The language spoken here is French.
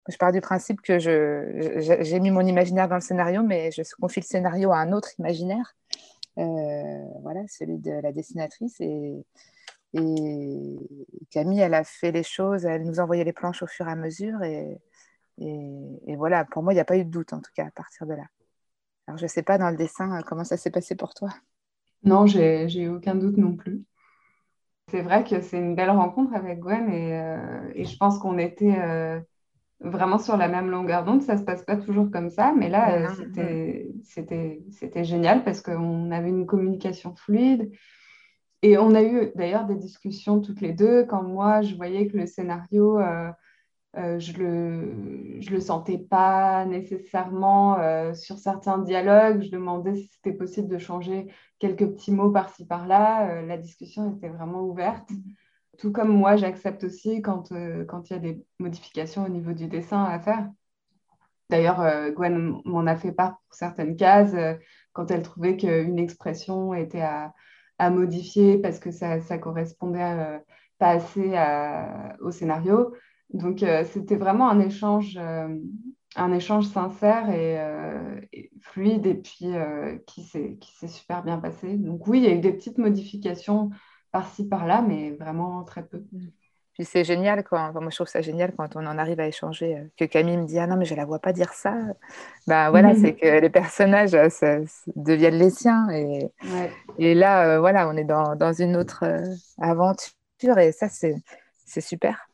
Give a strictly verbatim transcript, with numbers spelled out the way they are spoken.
Je pars du principe que je, je- j'ai mis mon imaginaire dans le scénario, mais je confie le scénario à un autre imaginaire, euh, voilà, celui de la dessinatrice. Et, et Camille, elle a fait les choses, elle nous envoyait les planches au fur et à mesure. Et, et, et voilà, pour moi, il n'y a pas eu de doute, en tout cas, à partir de là. Alors, je ne sais pas dans le dessin euh, comment ça s'est passé pour toi. Non, j'ai, j'ai aucun doute non plus. C'est vrai que c'est une belle rencontre avec Gwen et, euh, et je pense qu'on était euh, vraiment sur la même longueur d'onde. Ça se passe pas toujours comme ça, mais Mais là, euh, non, mm, c'était, c'était, c'était génial parce qu'on avait une communication fluide et on a eu d'ailleurs des discussions toutes les deux quand moi, je voyais que le scénario, euh, euh, je le, je le sentais pas nécessairement euh, sur certains dialogues. Je demandais si c'était possible de changer quelques petits mots par-ci, par-là. Euh, la discussion était vraiment ouverte. Tout comme moi, j'accepte aussi quand euh, quand il y a des modifications au niveau du dessin à faire. D'ailleurs, euh, Gwen m'en a fait part pour certaines cases, euh, quand elle trouvait qu'une expression était à, à modifier parce que ça ne correspondait euh, pas assez à- au scénario. Donc, euh, c'était vraiment un échange, euh, un échange sincère et, euh, et fluide et puis euh, qui s'est, qui s'est super bien passé. Donc, oui, il y a eu des petites modifications par-ci, par-là, mais vraiment très peu. mm. Puis c'est génial quand, enfin, moi je trouve ça génial quand on en arrive à échanger, euh, que Camille me dit ah non mais je la vois pas dire ça. Ben voilà, c'est que les personnages euh, ça- ça deviennent les siens et, Ouais. et là euh, voilà, on est dans, dans une autre euh, aventure et ça c'est c'est super.